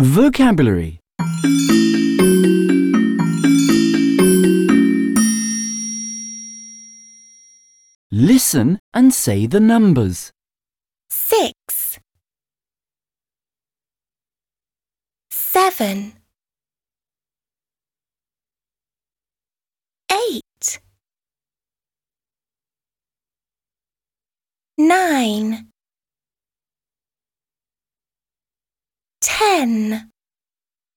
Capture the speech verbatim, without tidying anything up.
Vocabulary. Listen and say the numbers. Six, seven, eight, nine, ten.